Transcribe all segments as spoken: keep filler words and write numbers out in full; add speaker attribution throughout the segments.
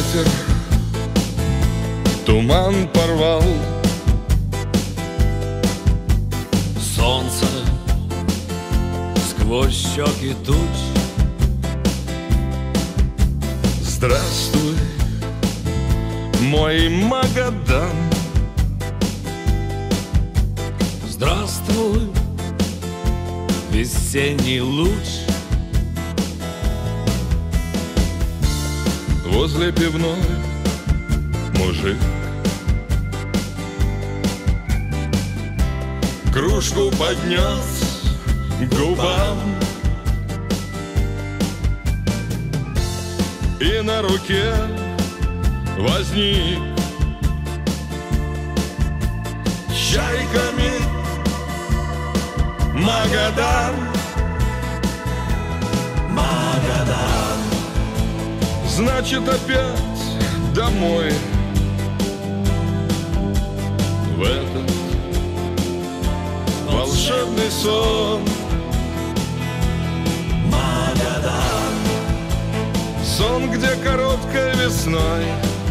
Speaker 1: ветер туман порвал.
Speaker 2: Солнце сквозь щеки туч.
Speaker 1: Здравствуй, мой Магадан.
Speaker 2: Здравствуй, весенний луч.
Speaker 1: Возле пивной мужик кружку поднес к губам, и на руке возник чайками Магадан.
Speaker 2: Магадан.
Speaker 1: Значит, опять домой в этот волшебный сон.
Speaker 2: Магадан.
Speaker 1: Сон, где короткой весной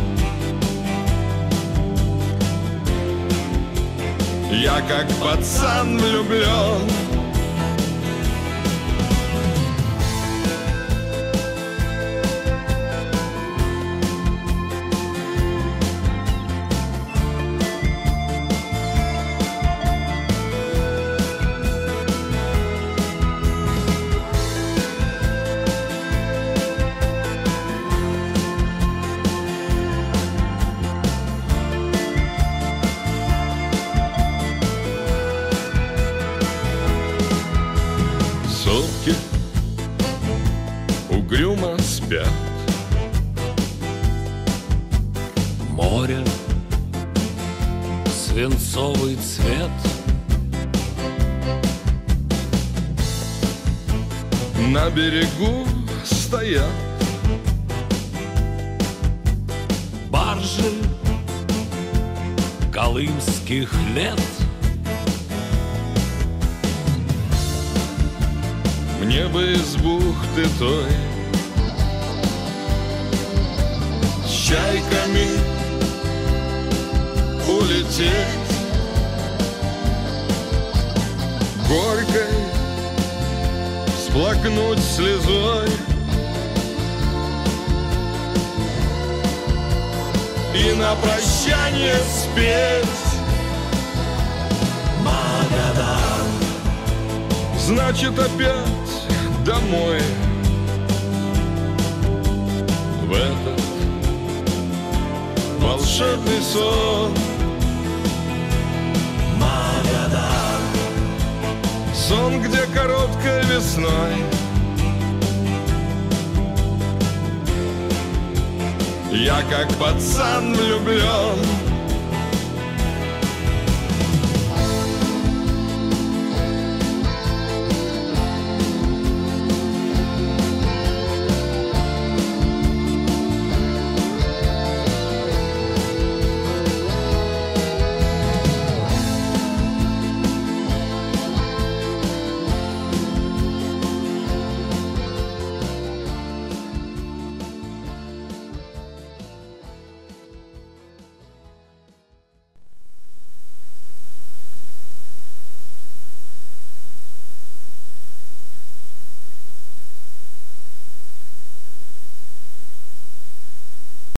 Speaker 1: я как пацан влюблен. Сопки угрюмо спят.
Speaker 2: Море, свинцовый цвет.
Speaker 1: На берегу стоят
Speaker 2: Баржи колымских лет.
Speaker 1: мне бы из бухты той с чайками улететь, горькой всплакнуть слезой и на прощание спеть
Speaker 2: Магадан.
Speaker 1: Значит, опять домой в этот волшебный сон.
Speaker 2: Магадан.
Speaker 1: Сон, где короткой весной я как пацан влюблен.